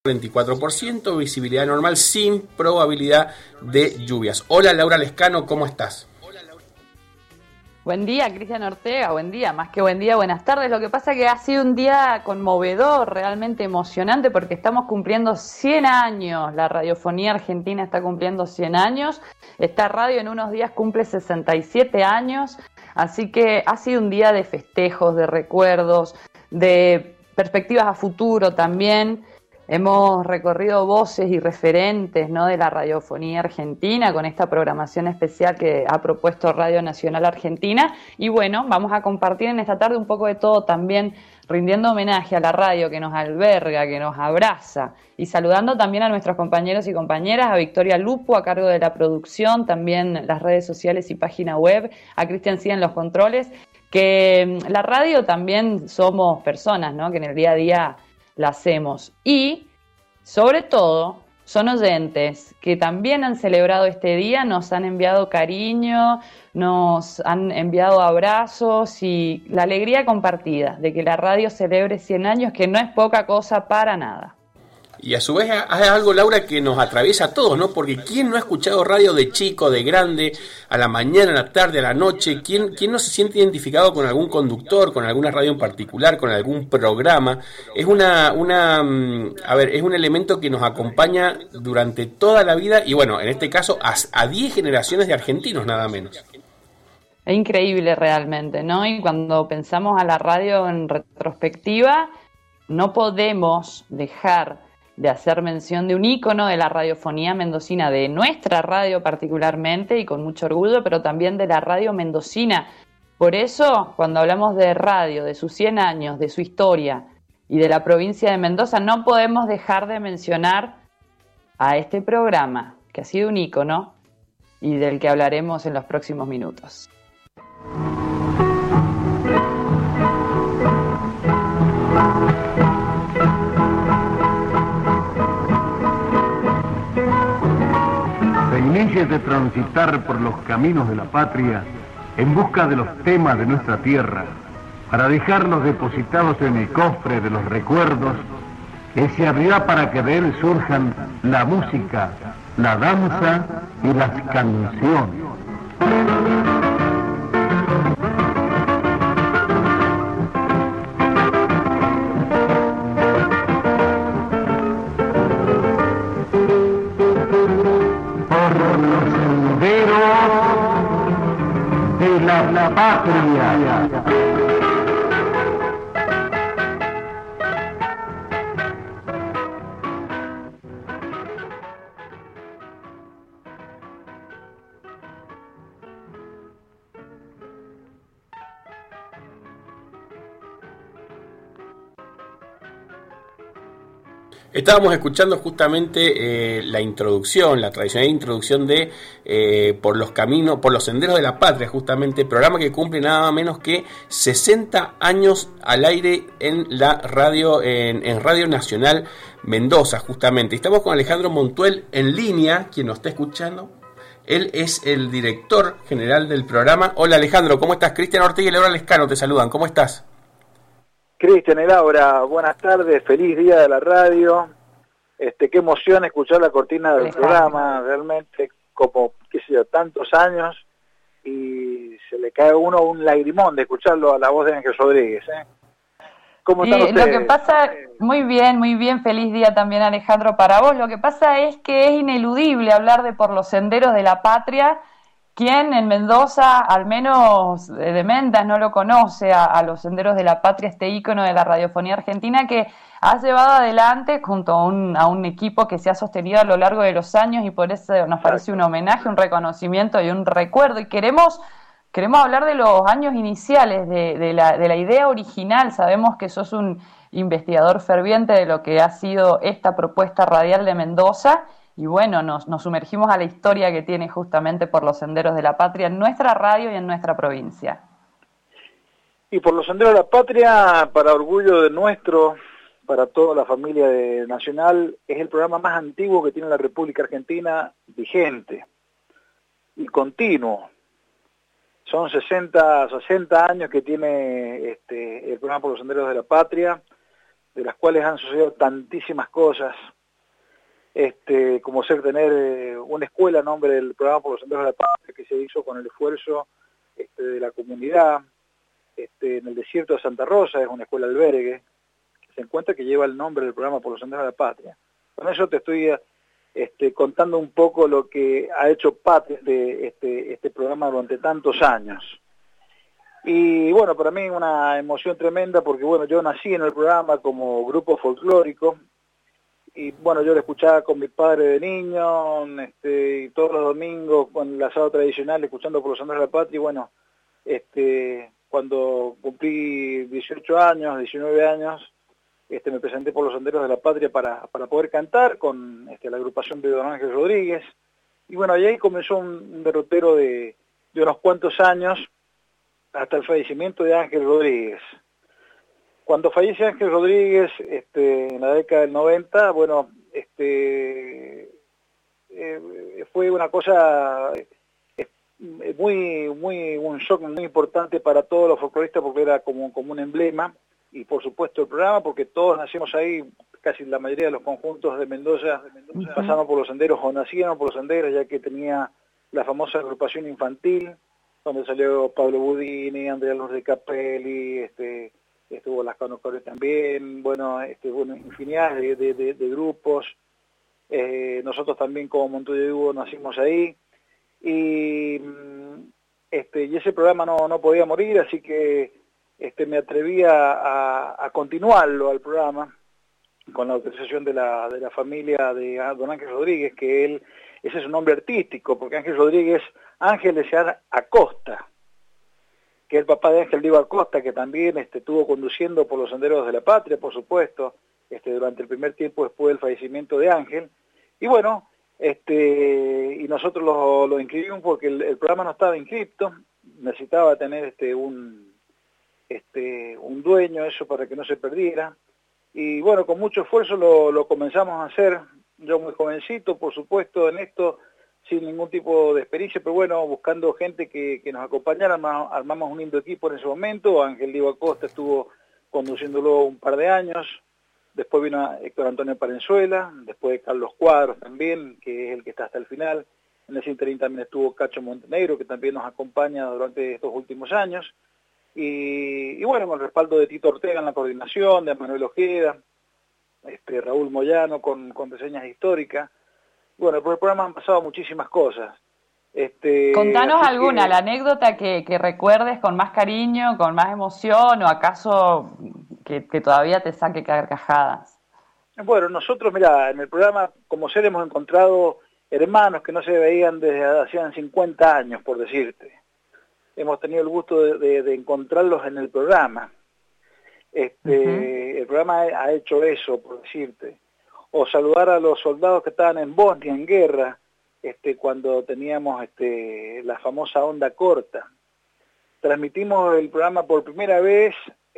24%, visibilidad normal sin probabilidad de lluvias. Hola Laura Lescano, ¿cómo estás? Buen día, Cristian Ortega, buen día, más que buen día, buenas tardes. Lo que pasa es que ha sido un día conmovedor, realmente emocionante, porque estamos cumpliendo 100 años, la radiofonía argentina está cumpliendo 100 años, esta radio en unos días cumple 67 años, así que ha sido un día de festejos, de recuerdos, de perspectivas a futuro también. Hemos recorrido voces y referentes, ¿no?, de la radiofonía argentina con esta programación especial que ha propuesto Radio Nacional Argentina. Y bueno, vamos a compartir en esta tarde un poco de todo, también rindiendo homenaje a la radio que nos alberga, que nos abraza, y saludando también a nuestros compañeros y compañeras, a Victoria Lupo a cargo de la producción, también las redes sociales y página web, a Cristian Cía en los controles, que la radio también somos personas, ¿no?, que en el día a día la hacemos, y sobre todo son oyentes que también han celebrado este día, nos han enviado cariño, nos han enviado abrazos y la alegría compartida de que la radio celebre 100 años, que no es poca cosa para nada. Y a su vez hay algo, Laura, que nos atraviesa a todos, ¿no? Porque ¿quién no ha escuchado radio de chico, de grande, a la mañana, a la tarde, a la noche? ¿Quién no se siente identificado con algún conductor, con alguna radio en particular, con algún programa? Es es un elemento que nos acompaña durante toda la vida y, bueno, en este caso, a 10 generaciones de argentinos, nada menos. Es increíble realmente, ¿no? Y cuando pensamos a la radio en retrospectiva, no podemos dejar de hacer mención de un ícono de la radiofonía mendocina, de nuestra radio particularmente y con mucho orgullo, pero también de la radio mendocina. Por eso, cuando hablamos de radio, de sus 100 años, de su historia y de la provincia de Mendoza, no podemos dejar de mencionar a este programa, que ha sido un ícono y del que hablaremos en los próximos minutos. Inicies de transitar por los caminos de la patria en busca de los temas de nuestra tierra, para dejarlos depositados en el cofre de los recuerdos que se abrirá para que de él surjan la música, la danza y las canciones. La patria. Estábamos escuchando justamente la introducción, la tradicional introducción de Por los caminos, por los senderos de la patria, justamente, programa que cumple nada menos que 60 años al aire en la radio, en Radio Nacional Mendoza, justamente. Estamos con Alejandro Montuel en línea, quien nos está escuchando. Él es el director general del programa. Hola Alejandro, ¿cómo estás? Cristian Ortega y Laura Lescano te saludan, ¿cómo estás? Cristian y Laura, buenas tardes, feliz día de la radio. Qué emoción escuchar la cortina del programa, realmente como, qué sé yo, tantos años, y se le cae a uno un lagrimón de escucharlo a la voz de Ángel Rodríguez, ¿eh? ¿Cómo están ustedes? Lo que pasa, muy bien, feliz día también Alejandro para vos. Lo que pasa es que es ineludible hablar de Por los senderos de la patria. ¿Quién en Mendoza, al menos de Mendas, no lo conoce a los senderos de la patria, este ícono de la radiofonía argentina que ha llevado adelante junto a un equipo que se ha sostenido a lo largo de los años, y por eso nos parece un homenaje, un reconocimiento y un recuerdo, y queremos hablar de los años iniciales, de la idea original. Sabemos que sos un investigador ferviente de lo que ha sido esta propuesta radial de Mendoza. Y bueno, nos sumergimos a la historia que tiene justamente Por los senderos de la patria en nuestra radio y en nuestra provincia. Y Por los senderos de la patria, para orgullo de nuestro, para toda la familia de Nacional, es el programa más antiguo que tiene la República Argentina vigente y continuo. Son 60 años que tiene el programa Por los senderos de la patria. de las cuales han sucedido tantísimas cosas, como ser tener una escuela a nombre del programa por los senderos de la patria, que se hizo con el esfuerzo de la comunidad, en el desierto de Santa Rosa, es una escuela albergue, que se encuentra, que lleva el nombre del programa por los senderos de la patria. Con eso te estoy contando un poco lo que ha hecho patria este programa durante tantos años. Y bueno, para mí una emoción tremenda porque bueno, yo nací en el programa como grupo folclórico y bueno, yo lo escuchaba con mi padre de niño, y todos los domingos con el asado tradicional escuchando por los senderos de la patria y bueno, cuando cumplí 18 años, 19 años, me presenté por los senderos de la patria para poder cantar con la agrupación de Don Ángel Rodríguez. Y bueno, ahí comenzó un derrotero de unos cuantos años hasta el fallecimiento de Ángel Rodríguez. Cuando fallece Ángel Rodríguez, en la década del 90, bueno, fue una cosa un shock muy importante para todos los folcloristas porque era como un emblema. Y por supuesto el programa, porque todos nacimos ahí, casi la mayoría de los conjuntos de Mendoza pasamos por los senderos o nacieron por los senderos, ya que tenía la famosa agrupación infantil, donde salió Pablo Budini, Andrea Luz de Capelli, estuvo Lascano Correa también, bueno, infinidad de grupos. Nosotros también como Montoya y Hugo nacimos ahí, y ese programa no podía morir, así que me atreví a continuarlo al programa con la autorización de la familia de Don Ángel Rodríguez, que ese es su nombre artístico, porque Ángel Rodríguez, Ángel Lesear Acosta, que es el papá de Ángel Diego Acosta, que también estuvo conduciendo por los senderos de la patria, por supuesto, durante el primer tiempo después del fallecimiento de Ángel. Y bueno, y nosotros lo inscribimos porque el programa no estaba inscripto, necesitaba tener un dueño, eso para que no se perdiera. Y bueno, con mucho esfuerzo lo comenzamos a hacer, yo muy jovencito, por supuesto, en esto, sin ningún tipo de experiencia, pero bueno, buscando gente que nos acompañara, armamos un lindo equipo en ese momento. Ángel Diego Acosta estuvo conduciéndolo un par de años, después vino Héctor Antonio Parenzuela, después Carlos Cuadros también, que es el que está hasta el final. En ese interín también estuvo Cacho Montenegro, que también nos acompaña durante estos últimos años. Y bueno, con el respaldo de Tito Ortega en la coordinación, de Manuel Ojeda, Raúl Moyano con reseñas históricas. Bueno, por el programa han pasado muchísimas cosas. Contanos alguna, la anécdota que recuerdes con más cariño, con más emoción, o acaso que todavía te saque carcajadas. Bueno, nosotros, mira, en el programa como ser hemos encontrado hermanos que no se veían desde hacían 50 años, por decirte. Hemos tenido el gusto de encontrarlos en el programa. El programa ha hecho eso, por decirte. O saludar a los soldados que estaban en Bosnia, en guerra, cuando teníamos la famosa onda corta. Transmitimos el programa por primera vez,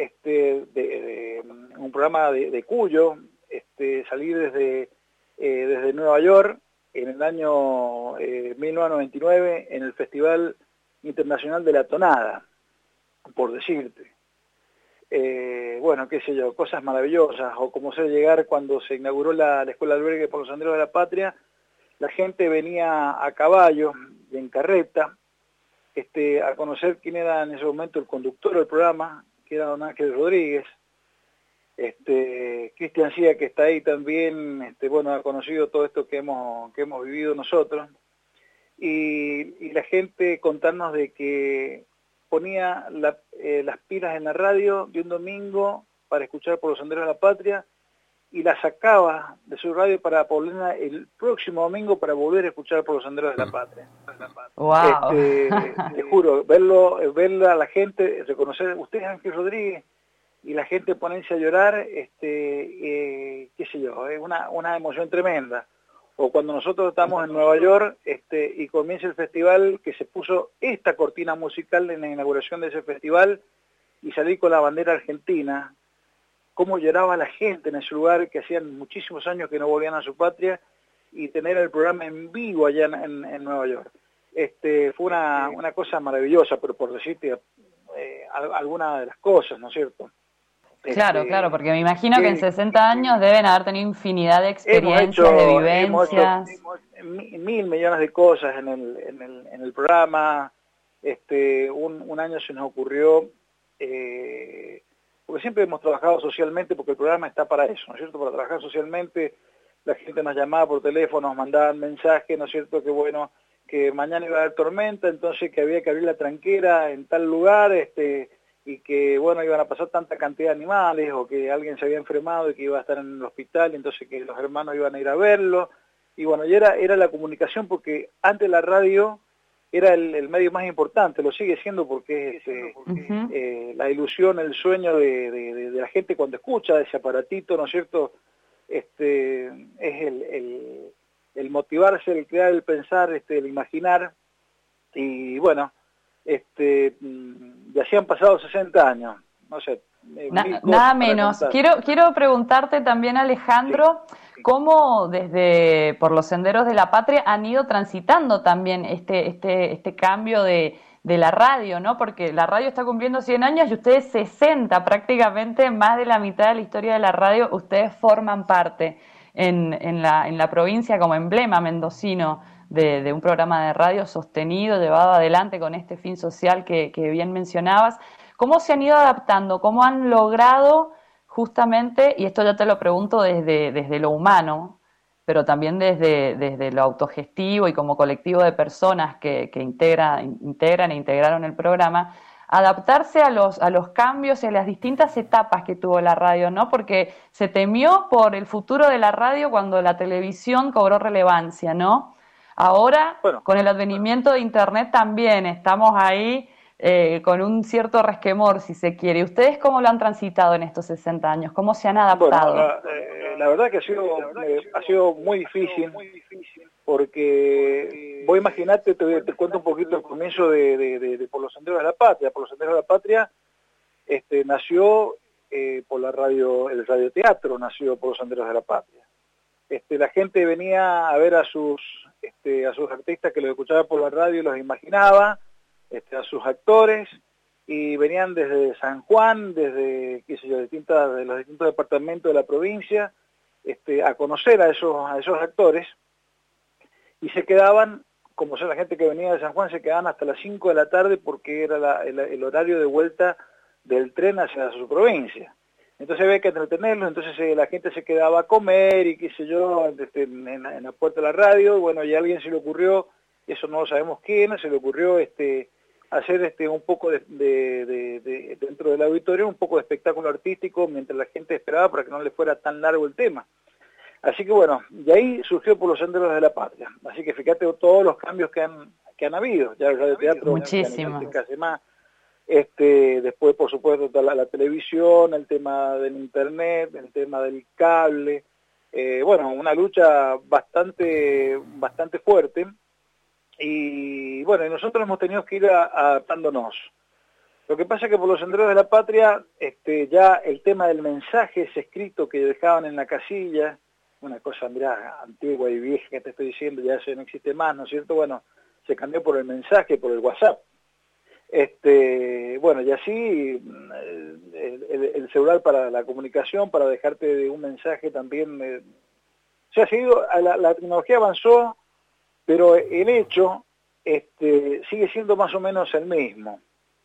un programa de Cuyo, salir desde Nueva York en el año 1999 en el Festival Internacional de la Tonada, por decirte. Bueno, qué sé yo, cosas maravillosas, o como ser llegar cuando se inauguró la Escuela Albergue por los Senderos de la Patria, la gente venía a caballo y en carreta, a conocer quién era en ese momento el conductor del programa, que era Don Ángel Rodríguez. Cristian Cía, que está ahí también, bueno, ha conocido todo esto que hemos vivido nosotros, y la gente contarnos de que ponía las pilas en la radio de un domingo para escuchar por los senderos de la patria y la sacaba de su radio para ponerla el próximo domingo para volver a escuchar por los senderos de la patria. Wow. Te juro, verla a la gente, reconocer, usted es Ángel Rodríguez, y la gente ponerse a llorar, qué sé yo, es una emoción tremenda. O cuando nosotros estamos en Nueva York y comienza el festival, que se puso esta cortina musical en la inauguración de ese festival y salí con la bandera argentina, cómo lloraba la gente en ese lugar que hacían muchísimos años que no volvían a su patria, y tener el programa en vivo allá en Nueva York. Fue una cosa maravillosa, pero por decirte alguna de las cosas, ¿no es cierto? Claro, claro, porque me imagino que en 60 años deben haber tenido infinidad de experiencias, de vivencias. Hemos hecho mil millones de cosas en el programa. Un año se nos ocurrió, porque siempre hemos trabajado socialmente, porque el programa está para eso, ¿no es cierto? Para trabajar socialmente. La gente nos llamaba por teléfono, nos mandaban mensajes, ¿no es cierto? Que bueno, que mañana iba a haber tormenta, entonces que había que abrir la tranquera en tal lugar, y que bueno, iban a pasar tanta cantidad de animales, o que alguien se había enfermado y que iba a estar en el hospital, entonces que los hermanos iban a ir a verlo. Y bueno, y era la comunicación, porque antes la radio era el medio más importante, lo sigue siendo, porque es la ilusión, el sueño de la gente cuando escucha ese aparatito, ¿no es cierto? Es el motivarse, el crear, el pensar, el imaginar. Y bueno, y así han pasado 60 años, no sé. Nada menos. Quiero preguntarte también, Alejandro, sí. ¿Cómo desde por los senderos de la patria han ido transitando también este cambio de la radio, ¿no? Porque la radio está cumpliendo 100 años y ustedes 60, prácticamente más de la mitad de la historia de la radio, ustedes forman parte en la provincia como emblema mendocino de un programa de radio sostenido, llevado adelante con este fin social que bien mencionabas. ¿Cómo se han ido adaptando? ¿Cómo han logrado justamente, y esto ya te lo pregunto desde lo humano, pero también desde lo autogestivo y como colectivo de personas que integran e integraron el programa, adaptarse a los cambios y a las distintas etapas que tuvo la radio, ¿no? Porque se temió por el futuro de la radio cuando la televisión cobró relevancia, ¿no? Ahora, con el advenimiento de Internet también estamos ahí con un cierto resquemor, si se quiere. ¿Ustedes cómo lo han transitado en estos 60 años? ¿Cómo se han adaptado? Bueno, la verdad que ha sido muy difícil, porque vos imaginate, te cuento un poquito el comienzo de Por los Senderos de la Patria. Por los Senderos de la Patria nació por la radio, el radioteatro nació por los Senderos de la Patria. La gente venía a ver a sus artistas que los escuchaba por la radio y los imaginaba, a sus actores, y venían desde San Juan, desde de los distintos departamentos de la provincia, a conocer a esos actores, y se quedaban, como sea la gente que venía de San Juan, se quedaban hasta las 5 de la tarde porque era el horario de vuelta del tren hacia su provincia. Entonces había que entretenerlos, entonces la gente se quedaba a comer y qué sé yo, en la puerta de la radio. Bueno, y a alguien se le ocurrió, eso no lo sabemos quién, se le ocurrió hacer un poco dentro del auditorio, un poco de espectáculo artístico mientras la gente esperaba para que no le fuera tan largo el tema. Así que bueno, de ahí surgió Por los Senderos de la Patria. Así que fíjate todos los cambios que han habido. Ya el radioteatro muchísimo. Más. Después, por supuesto, la televisión, el tema del internet, el tema del cable. Bueno, una lucha bastante fuerte. Y bueno, y nosotros hemos tenido que ir adaptándonos. Lo que pasa es que Por los Senderos de la Patria, ya el tema del mensaje, ese escrito que dejaban en la casilla, una cosa, mirá, antigua y vieja que te estoy diciendo, ya eso no existe más, ¿no es cierto? Bueno, se cambió por el mensaje, por el WhatsApp. Bueno, y así el celular para la comunicación, para dejarte un mensaje también. La tecnología avanzó, pero el hecho sigue siendo más o menos el mismo.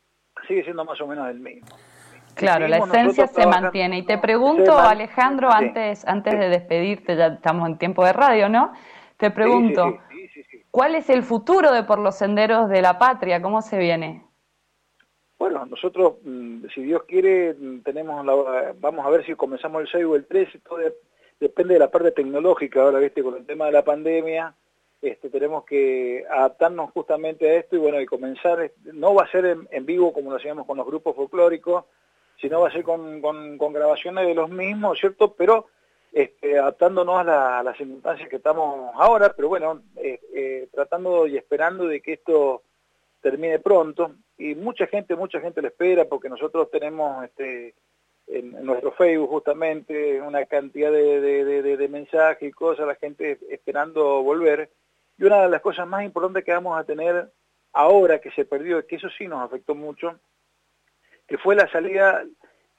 Claro, la esencia se mantiene. Y te pregunto, Alejandro, antes de despedirte, ya estamos en tiempo de radio, ¿no? Te pregunto, sí. ¿Cuál es el futuro de Por los Senderos de la Patria? ¿Cómo se viene? Bueno, nosotros, si Dios quiere, vamos a ver si comenzamos el 6 o el 13, todo depende de la parte tecnológica. Ahora, con el tema de la pandemia, tenemos que adaptarnos justamente a esto y bueno, y comenzar, no va a ser en vivo como lo hacíamos con los grupos folclóricos, sino va a ser con grabaciones de los mismos, ¿cierto? Pero adaptándonos a las circunstancias que estamos ahora, pero bueno, tratando y esperando de que esto termine pronto, y mucha gente lo espera, porque nosotros tenemos en nuestro Facebook justamente una cantidad de mensajes y cosas, la gente esperando volver, y una de las cosas más importantes que vamos a tener ahora que se perdió, que eso sí nos afectó mucho, que fue la salida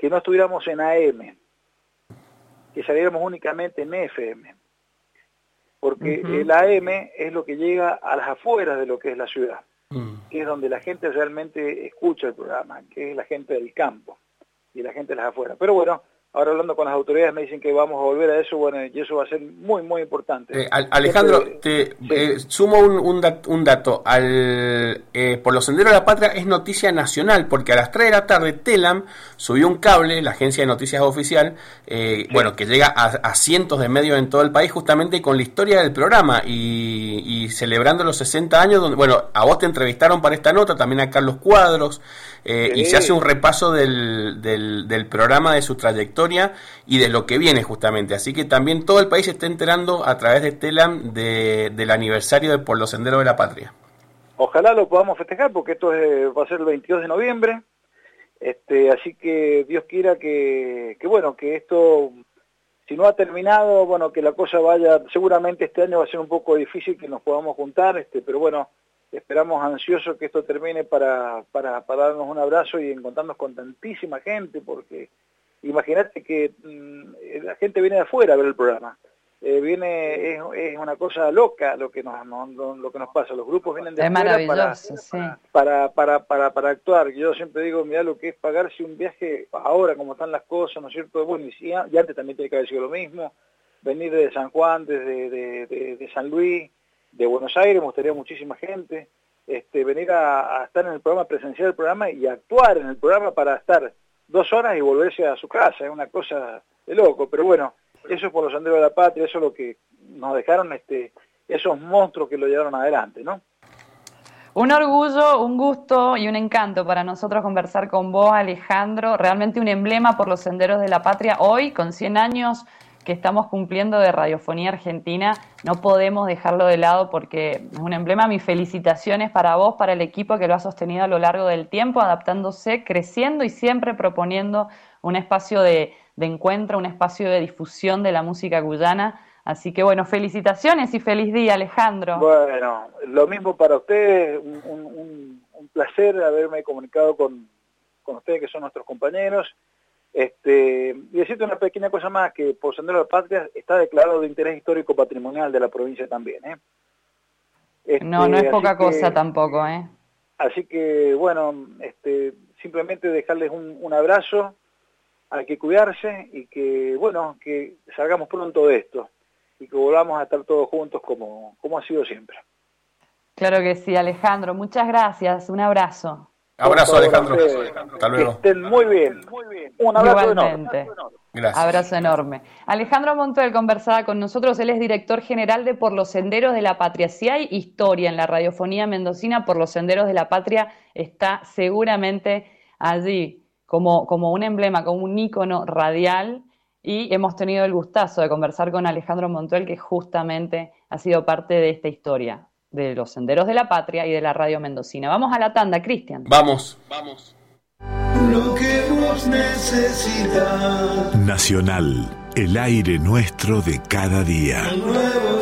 que no estuviéramos en AM, que saliéramos únicamente en FM, porque el AM es lo que llega a las afueras de lo que es la ciudad, que es donde la gente realmente escucha el programa, que es la gente del campo y la gente de las afueras. Pero bueno, ahora hablando con las autoridades me dicen que vamos a volver a eso, bueno, y eso va a ser muy, muy importante. Alejandro, sumo un dato. Por los Senderos de la Patria es noticia nacional, porque a las 3 de la tarde Telam subió un cable, la agencia de noticias oficial, bueno, que llega a cientos de medios en todo el país, justamente con la historia del programa y celebrando los 60 años, donde, bueno, a vos te entrevistaron para esta nota, también a Carlos Cuadros, y se hace un repaso del programa, de su trayectoria y de lo que viene justamente, así que también todo el país se está enterando a través de Telam del aniversario de Por los Senderos de la Patria. Ojalá lo podamos festejar porque esto va a ser el 22 de noviembre, así que Dios quiera que bueno, que esto, si no ha terminado, bueno, que la cosa vaya, seguramente este año va a ser un poco difícil que nos podamos juntar, pero bueno, esperamos ansiosos que esto termine para darnos un abrazo y encontrarnos con tantísima gente, porque imagínate que la gente viene de afuera a ver el programa. Es una cosa loca lo que nos pasa. Los grupos vienen de afuera para actuar. Yo siempre digo, mirá lo que es pagarse un viaje ahora, como están las cosas, ¿no es cierto? Bueno, y antes también tiene que haber sido lo mismo. Venir de San Juan, de San Luis, de Buenos Aires, me gustaría muchísima gente. Venir a estar en el programa, presenciar el programa y actuar en el programa para estar 2 horas y volverse a su casa, es una cosa de loco, pero bueno, eso es por los Senderos de la Patria, eso es lo que nos dejaron esos monstruos que lo llevaron adelante, ¿no? Un orgullo, un gusto y un encanto para nosotros conversar con vos, Alejandro, realmente un emblema por los Senderos de la Patria. Hoy, con 100 años que estamos cumpliendo de Radiofonía Argentina, no podemos dejarlo de lado porque es un emblema. Mis felicitaciones para vos, para el equipo que lo ha sostenido a lo largo del tiempo, adaptándose, creciendo y siempre proponiendo un espacio de encuentro, un espacio de difusión de la música cuyana. Así que bueno, felicitaciones y feliz día, Alejandro. Bueno, lo mismo para ustedes, un placer haberme comunicado con ustedes que son nuestros compañeros. Y decirte una pequeña cosa más, que por Senderos de la Patria está declarado de interés histórico patrimonial de la provincia también, no es poca cosa tampoco, Así que, bueno, simplemente dejarles un abrazo, hay que cuidarse y que, bueno, que salgamos pronto de esto y que volvamos a estar todos juntos como ha sido siempre. Claro que sí, Alejandro, muchas gracias, un abrazo. Abrazo, Alejandro. Hasta luego. Que estén muy bien. Un abrazo enorme. Gracias. Abrazo enorme. Alejandro Montuel conversaba con nosotros, él es director general de Por los Senderos de la Patria. Si hay historia en la radiofonía mendocina, Por los Senderos de la Patria está seguramente allí como un emblema, como un ícono radial, y hemos tenido el gustazo de conversar con Alejandro Montuel, que justamente ha sido parte de esta historia de los Senderos de la Patria y de la radio mendocina. Vamos a la tanda, Cristian. Vamos. Lo que vos necesitas. Nacional, el aire nuestro de cada día. Un nuevo